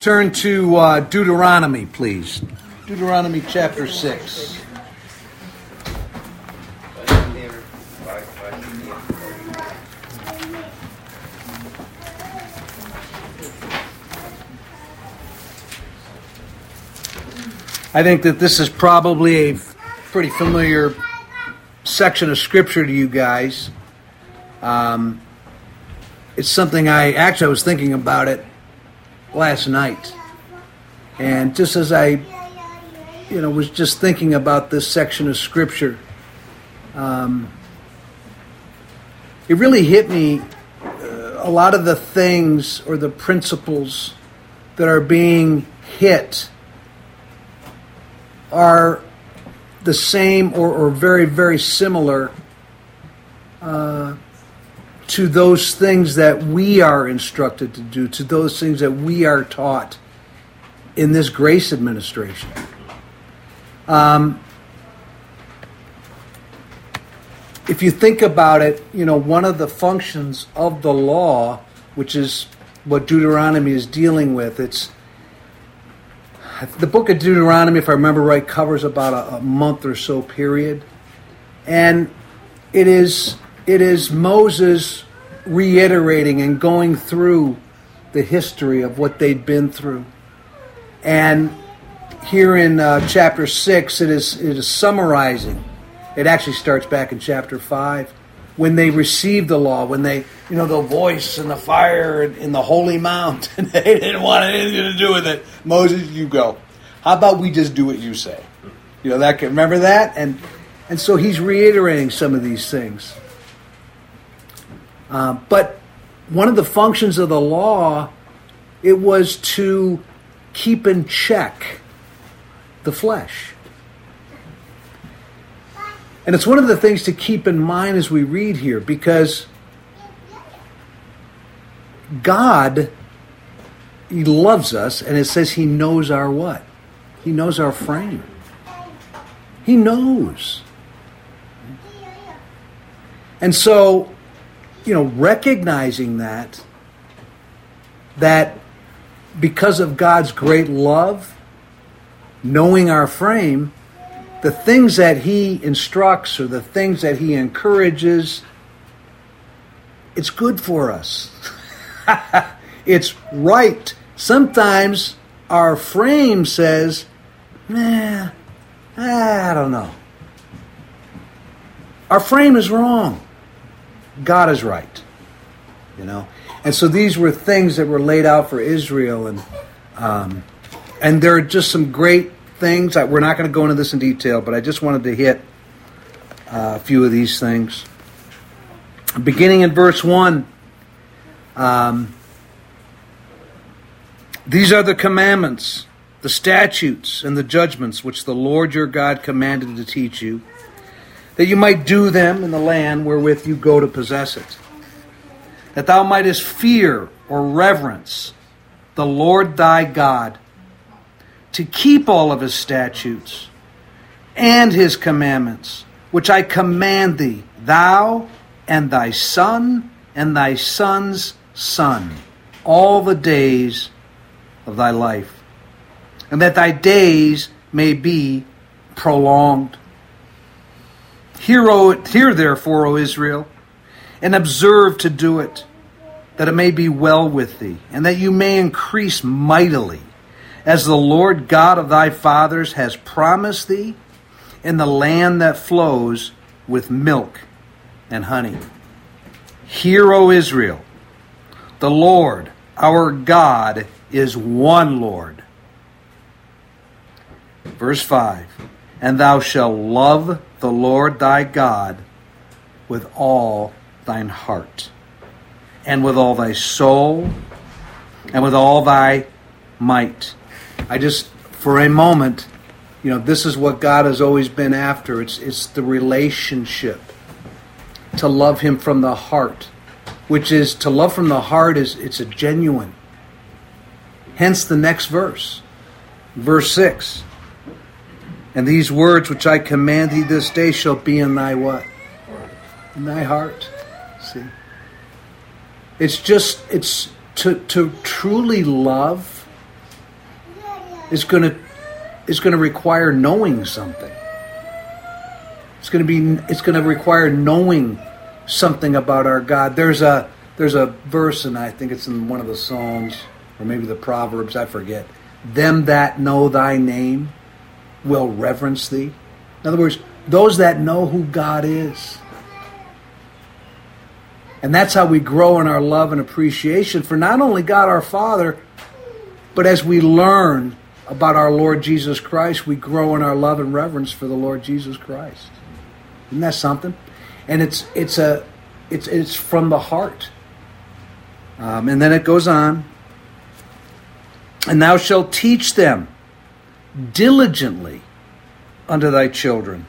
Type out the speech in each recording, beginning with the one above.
Turn to Deuteronomy, please. Deuteronomy chapter 6. I think that this is probably a pretty familiar section of Scripture to you guys. It's something I was thinking about it last night. And just as I, was just thinking about this section of Scripture, it really hit me a lot of the things or the principles that are being hit are the same or very, very similar to those things that we are instructed to do, to those things that we are taught in this grace administration. If you think about it, one of the functions of the law, which is what Deuteronomy is dealing with, the book of Deuteronomy, if I remember right, covers about a month or so period. And it is Moses reiterating and going through the history of what they'd been through. And here in chapter 6, it is summarizing. It actually starts back in chapter 5, when they received the law, when they, the voice and the fire in the holy mount, and they didn't want anything to do with it. Moses, you go. How about we just do what you say? Remember that? And so he's reiterating some of these things. But one of the functions of the law, it was to keep in check the flesh. And it's one of the things to keep in mind as we read here, because God, He loves us, and it says He knows our what? He knows our frame. He knows. And so, recognizing that because of God's great love, knowing our frame, the things that He instructs or the things that He encourages, it's good for us. It's right. Sometimes our frame says, I don't know. Our frame is wrong. God is right. And so these were things that were laid out for Israel, and there are just some great things. We're not going to go into this in detail, but I just wanted to hit a few of these things. Beginning in verse 1, these are the commandments, the statutes, and the judgments which the Lord your God commanded to teach you, that you might do them in the land wherewith you go to possess it, that thou mightest fear or reverence the Lord thy God, to keep all of His statutes and His commandments, which I command thee, thou and thy son and thy son's son, all the days of thy life, and that thy days may be prolonged. Hear therefore, O Israel, and observe to do it, that it may be well with thee, and that you may increase mightily, as the Lord God of thy fathers has promised thee, in the land that flows with milk and honey. Hear, O Israel, the Lord our God is one Lord. Verse 5, and thou shalt love the Lord thy God with all thine heart, and with all thy soul, and with all thy might. I just, for a moment, this is what God has always been after. It's the relationship. To love Him from the heart, which is, to love from the heart it's a genuine. Hence the next verse. Verse 6. And these words which I command thee this day shall be in thy what? In thy heart. See? It's to truly love is going to require knowing something. It's going to require knowing something about our God. There's a verse, and I think it's in one of the Psalms, or maybe the Proverbs, I forget. Them that know thy name will reverence thee. In other words, those that know who God is. And that's how we grow in our love and appreciation for not only God our Father, but as we learn about our Lord Jesus Christ, we grow in our love and reverence for the Lord Jesus Christ. Isn't that something? And it's from the heart. And then it goes on. And thou shalt teach them diligently unto thy children,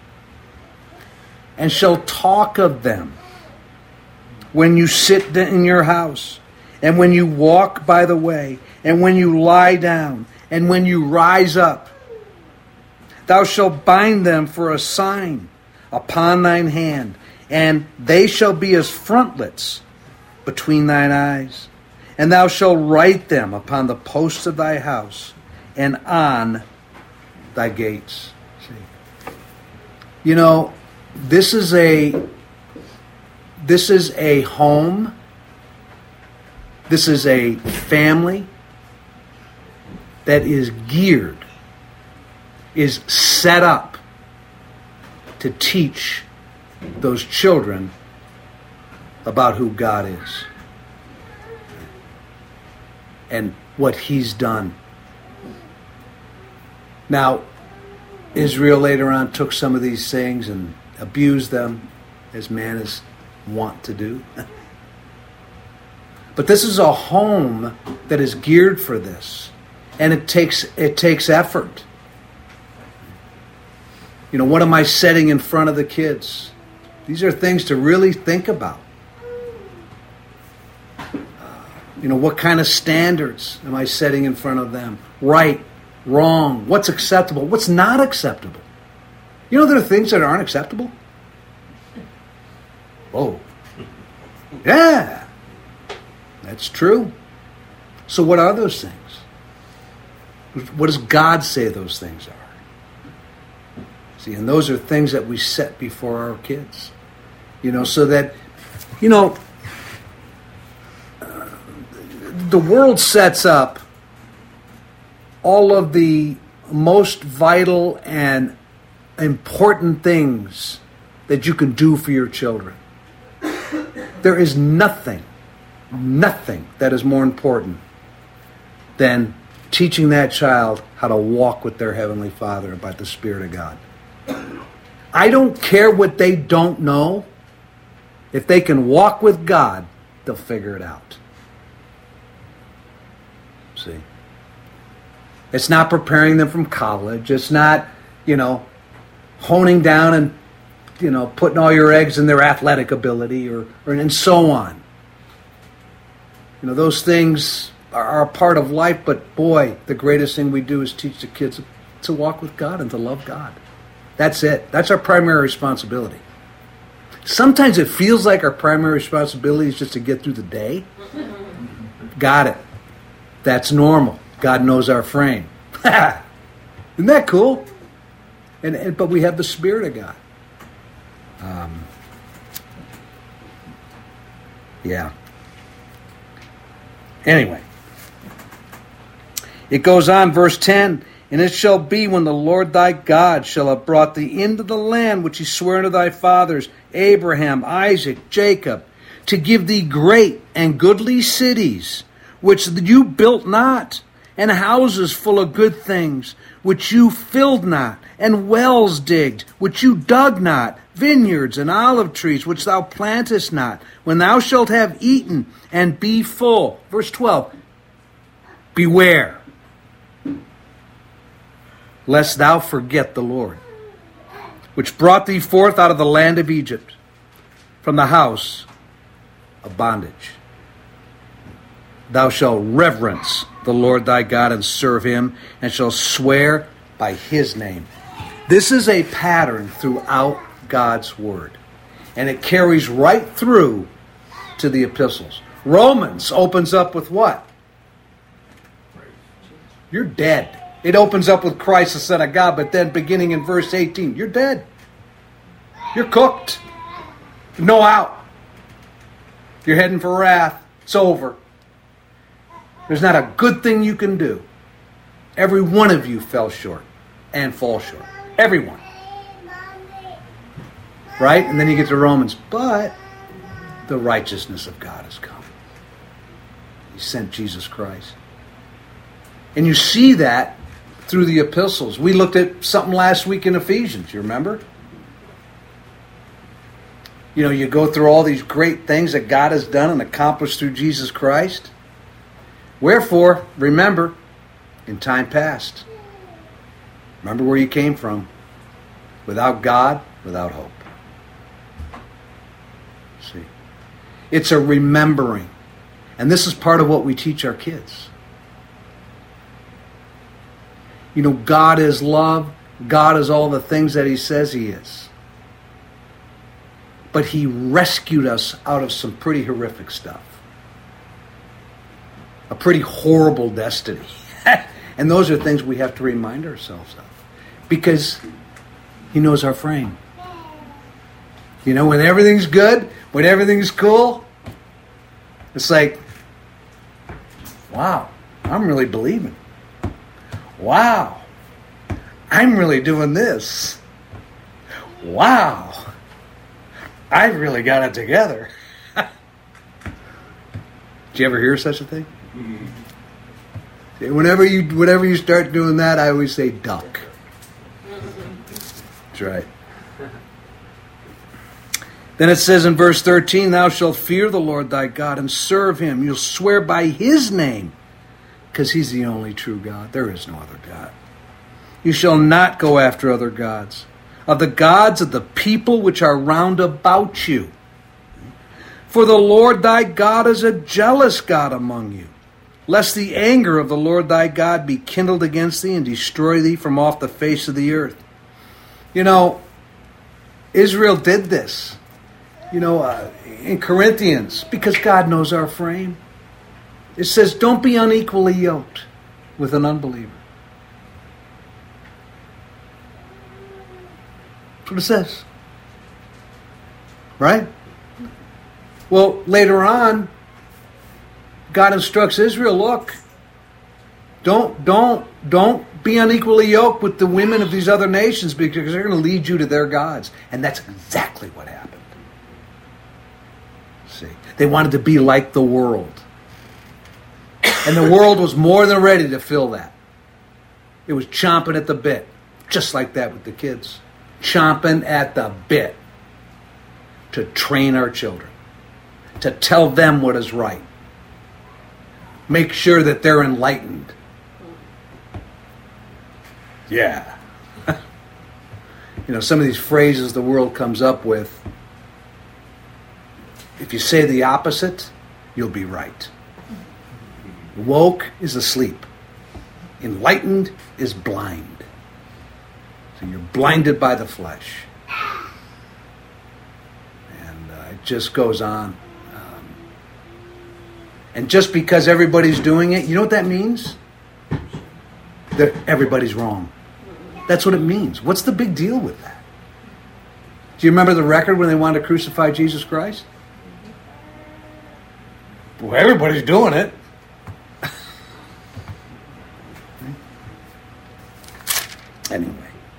and shall talk of them when you sit in your house, and when you walk by the way, and when you lie down, and when you rise up. Thou shalt bind them for a sign upon thine hand, and they shall be as frontlets between thine eyes. And thou shalt write them upon the posts of thy house and on thy gates. See? You know, this is a home. This is a family that is geared, is set up to teach those children about who God is and what He's done. Now, Israel later on took some of these things and abused them, as man is wont to do. But this is a home that is geared for this, and it takes effort. You know, what am I setting in front of the kids? These are things to really think about. You know, what kind of standards am I setting in front of them? Right, wrong, what's acceptable, what's not acceptable? You know there are things that aren't acceptable? Whoa. Yeah, that's true. So what are those things? What does God say those things are? See, and those are things that we set before our kids. You know, so that, you know, the world sets up all of the most vital and important things that you can do for your children. There is nothing that is more important than teaching that child how to walk with their Heavenly Father by the Spirit of God. I don't care what they don't know. If they can walk with God, they'll figure it out. See? It's not preparing them from college. It's not, you know, honing down and, you know, putting all your eggs in their athletic ability or and so on. You know, those things are a part of life, but boy, the greatest thing we do is teach the kids to walk with God and to love God. That's it. That's our primary responsibility. Sometimes it feels like our primary responsibility is just to get through the day. Got it. That's normal. God knows our frame. Isn't that cool? But we have the Spirit of God. Yeah. Anyway. It goes on, verse 10. And it shall be when the Lord thy God shall have brought thee into the land which he sware unto thy fathers, Abraham, Isaac, Jacob, to give thee great and goodly cities, which you built not, and houses full of good things, which you filled not, and wells digged, which you dug not, vineyards and olive trees, which thou plantest not, when thou shalt have eaten and be full. Verse 12, beware, lest thou forget the Lord, which brought thee forth out of the land of Egypt, from the house of bondage. Thou shalt reverence the Lord thy God and serve him, and shall swear by his name. This is a pattern throughout God's word, and it carries right through to the epistles. Romans opens up with what? You're dead. It opens up with Christ, the Son of God, but then beginning in verse 18, you're dead. You're cooked. No out. You're heading for wrath. It's over. There's not a good thing you can do. Every one of you fell short and fall short. Everyone. Right? And then you get to Romans. But the righteousness of God has come. He sent Jesus Christ. And you see that through the epistles. We looked at something last week in Ephesians. You remember? You know, you go through all these great things that God has done and accomplished through Jesus Christ. Wherefore, remember, in time past, remember where you came from. Without God, without hope. See? It's a remembering. And this is part of what we teach our kids. You know, God is love. God is all the things that He says He is. But He rescued us out of some pretty horrific stuff. A pretty horrible destiny. And those are things we have to remind ourselves of. Because He knows our frame. You know, when everything's good, when everything's cool, it's like, wow, I'm really believing. Wow, I'm really doing this. Wow, I really got it together. Did you ever hear such a thing? Mm-hmm. Whenever you start doing that, I always say duck. That's right. Then it says in verse 13, thou shalt fear the Lord thy God and serve Him. You'll swear by His name, because He's the only true God. There is no other God. You shall not go after other gods, of the gods of the people which are round about you. For the Lord thy God is a jealous God among you, lest the anger of the Lord thy God be kindled against thee and destroy thee from off the face of the earth. You know, Israel did this. You know, in Corinthians, because God knows our frame. It says, don't be unequally yoked with an unbeliever. That's what it says. Right? Well, later on, God instructs Israel, look, don't be unequally yoked with the women of these other nations because they're going to lead you to their gods. And that's exactly what happened. See, they wanted to be like the world. And the world was more than ready to fill that. It was chomping at the bit. Just like that with the kids. Chomping at the bit. To train our children. To tell them what is right. Make sure that they're enlightened. Yeah. You know, some of these phrases the world comes up with. If you say the opposite, you'll be right. Woke is asleep. Enlightened is blind. So you're blinded by the flesh. And it just goes on. And just because everybody's doing it, you know what that means? That everybody's wrong. That's what it means. What's the big deal with that? Do you remember the record when they wanted to crucify Jesus Christ? Well, everybody's doing it. Anyway.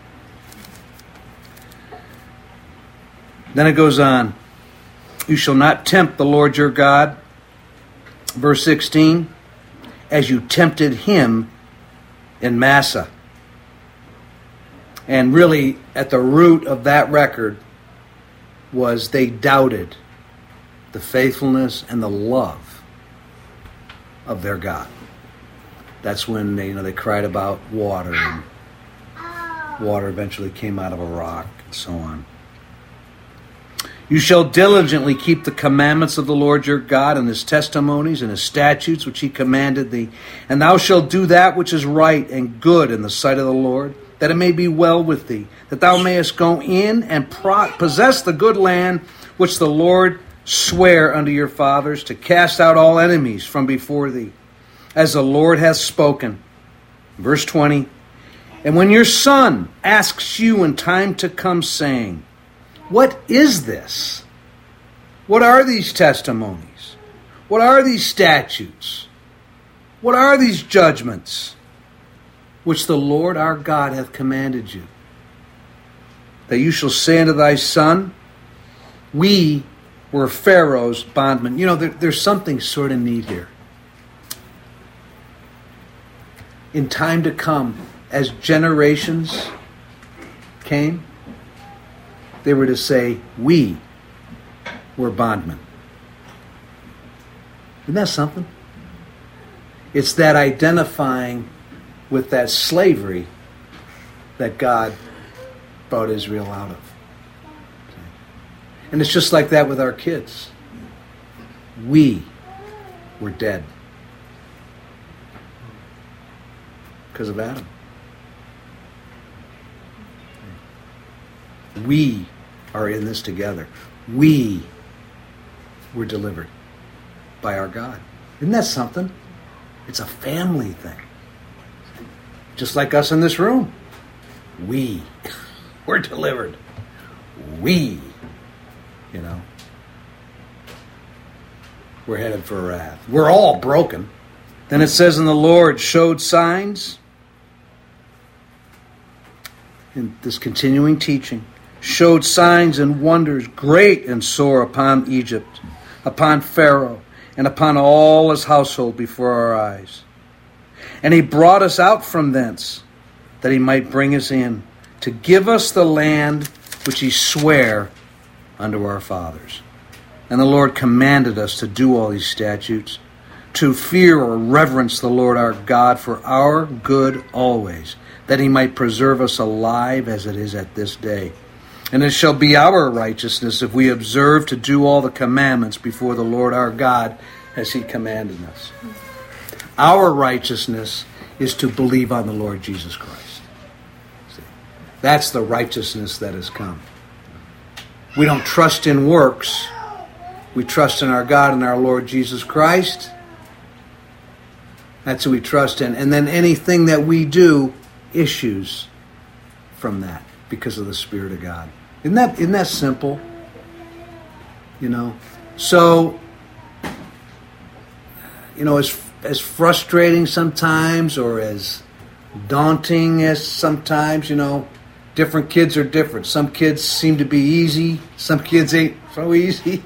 Then it goes on. You shall not tempt the Lord your God. Verse 16. As you tempted Him in Massah. And really, at the root of that record was they doubted the faithfulness and the love of their God. That's when they cried about water, and water eventually came out of a rock, and so on. You shall diligently keep the commandments of the Lord your God and His testimonies and His statutes which He commanded thee. And thou shalt do that which is right and good in the sight of the Lord, that it may be well with thee, that thou mayest go in and possess the good land which the Lord sware unto your fathers, to cast out all enemies from before thee, as the Lord hath spoken. Verse 20, And when your son asks you in time to come, saying, what is this? What are these testimonies? What are these statutes? What are these judgments which the Lord our God hath commanded you? That you shall say unto thy son, we were Pharaoh's bondmen. There's something sort of neat here. In time to come, as generations came, they were to say, we were bondmen. Isn't that something? It's that identifying with that slavery that God brought Israel out of. And it's just like that with our kids. We were dead because of Adam. We are in this together. We were delivered by our God. Isn't that something? It's a family thing. Just like us in this room. We were delivered. We, we're headed for wrath. We're all broken. Then it says, and the Lord showed signs, in this continuing teaching, showed signs and wonders great and sore upon Egypt, upon Pharaoh, and upon all his household before our eyes. And he brought us out from thence, that he might bring us in, to give us the land which he sware unto our fathers. And the Lord commanded us to do all these statutes, to fear or reverence the Lord our God for our good always, that he might preserve us alive as it is at this day. And it shall be our righteousness if we observe to do all the commandments before the Lord our God as he commanded us. Our righteousness is to believe on the Lord Jesus Christ. See, that's the righteousness that has come. We don't trust in works. We trust in our God and our Lord Jesus Christ. That's who we trust in. And then anything that we do issues from that because of the Spirit of God. Isn't that simple? So, as frustrating sometimes or as daunting as sometimes, different kids are different. Some kids seem to be easy. Some kids ain't so easy,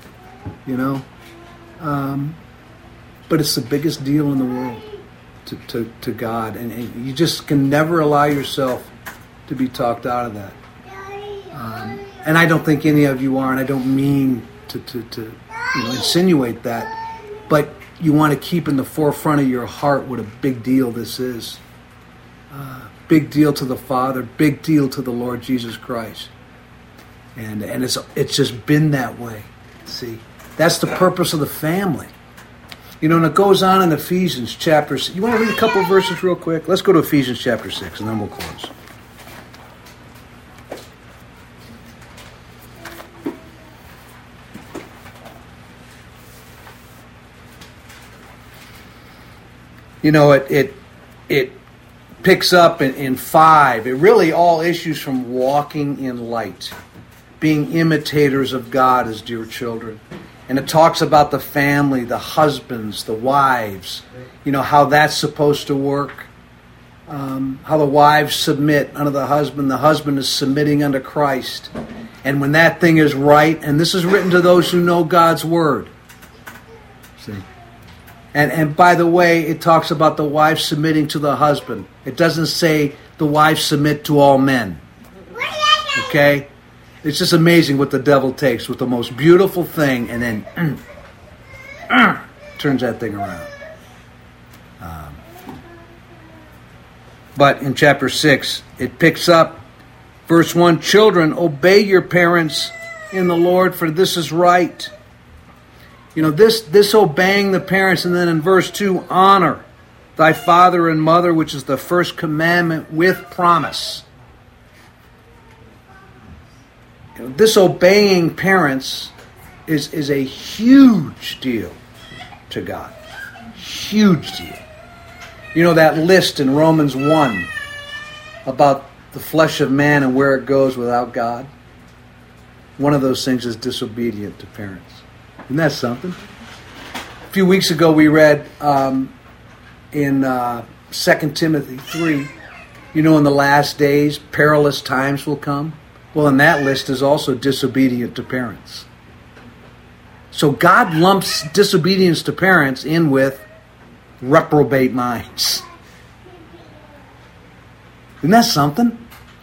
But it's the biggest deal in the world to God. And you just can never allow yourself to be talked out of that. And I don't think any of you are, and I don't mean to insinuate that. But you want to keep in the forefront of your heart what a big deal this is. Big deal to the Father, big deal to the Lord Jesus Christ. And it's just been that way. See, that's the purpose of the family. And it goes on in Ephesians chapter 6. You want to read a couple of verses real quick? Let's go to Ephesians chapter 6, and then we'll close. It picks up in 5. It really all issues from walking in light, being imitators of God as dear children. And it talks about the family, the husbands, the wives, how that's supposed to work. How the wives submit unto the husband is submitting unto Christ. And when that thing is right, and this is written to those who know God's word. See? And by the way, it talks about the wife submitting to the husband. It doesn't say the wives submit to all men. Okay? It's just amazing what the devil takes with the most beautiful thing and then turns that thing around. But in chapter 6, it picks up verse 1, children, obey your parents in the Lord, for this is right. This obeying the parents, and then in verse 2, honor thy father and mother, which is the first commandment with promise. This obeying parents is a huge deal to God. Huge deal. That list in Romans 1 about the flesh of man and where it goes without God? One of those things is disobedient to parents. Isn't that something? A few weeks ago we read in 2 Timothy 3, in the last days, perilous times will come. Well, in that list is also disobedient to parents. So God lumps disobedience to parents in with reprobate minds. Isn't that something?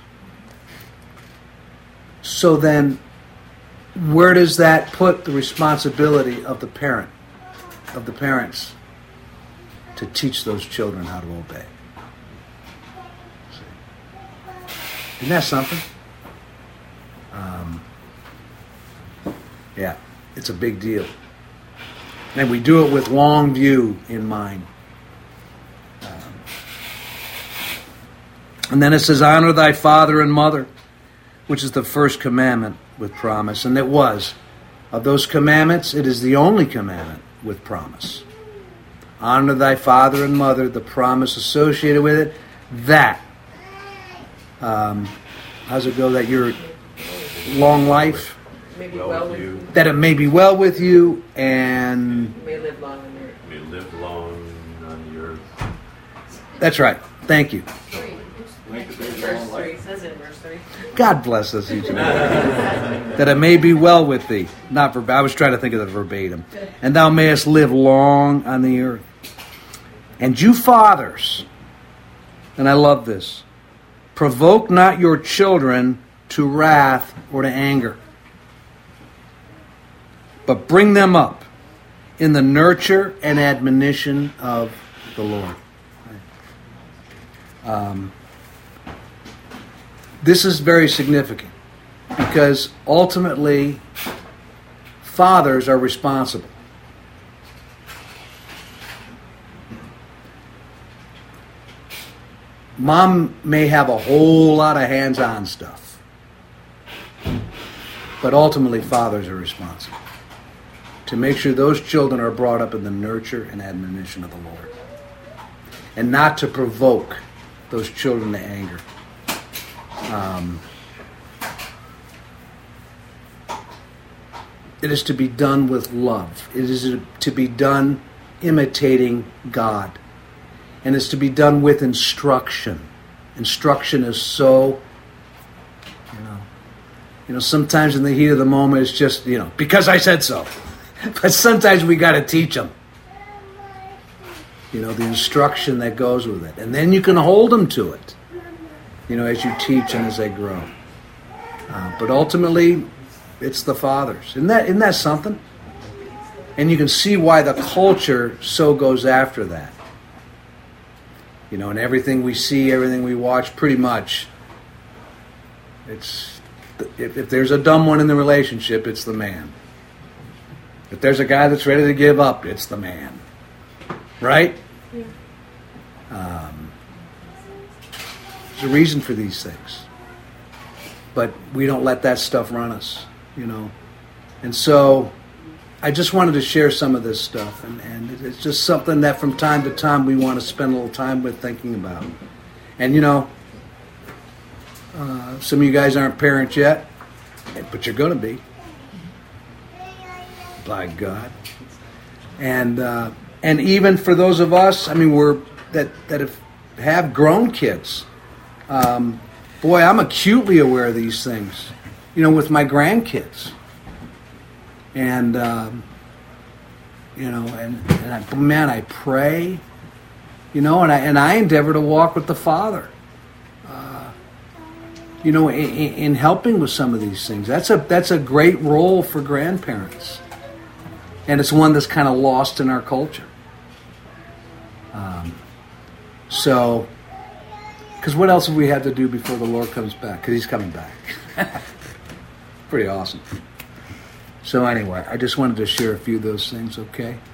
So then, where does that put the responsibility of the parents, to teach those children how to obey? Isn't that something? Yeah, it's a big deal. And we do it with long view in mind. And then it says, honor thy father and mother, which is the first commandment with promise. And it was. Of those commandments, it is the only commandment with promise. Honor thy father and mother, the promise associated with it, that, how's it go, that your long life, that it may be well with you, and may live long on the earth. May live long on the earth. That's right. Thank you. Verse 3 says in verse 3. God bless us each and every. That it may be well with thee. Not verbatim. I was trying to think of the verbatim. And thou mayest live long on the earth. And you fathers, and I love this, provoke not your children to wrath or to anger, but bring them up in the nurture and admonition of the Lord. This is very significant because ultimately fathers are responsible. Mom may have a whole lot of hands-on stuff, but ultimately fathers are responsible to make sure those children are brought up in the nurture and admonition of the Lord, and not to provoke those children to anger. It is to be done with love. It is to be done imitating God. And it's to be done with instruction. Instruction is so, sometimes in the heat of the moment it's just, because I said so. But sometimes we got to teach them. The instruction that goes with it. And then you can hold them to it, as you teach and as they grow. But ultimately, it's the fathers. Isn't that something? And you can see why the culture so goes after that. And everything we see, everything we watch, pretty much, it's if there's a dumb one in the relationship, it's the man. If there's a guy that's ready to give up, it's the man. Right? Yeah. There's a reason for these things. But we don't let that stuff run us, And so I just wanted to share some of this stuff. And it's just something that from time to time we want to spend a little time with thinking about. And, some of you guys aren't parents yet, but you're going to be. By God. And even for those of us, we're that have grown kids. Boy, I'm acutely aware of these things, with my grandkids. And, I pray, and I endeavor to walk with the Father, in helping with some of these things. That's a great role for grandparents. And it's one that's kind of lost in our culture. Because what else have we had to do before the Lord comes back? Because He's coming back. Pretty awesome. So anyway, I just wanted to share a few of those things, okay?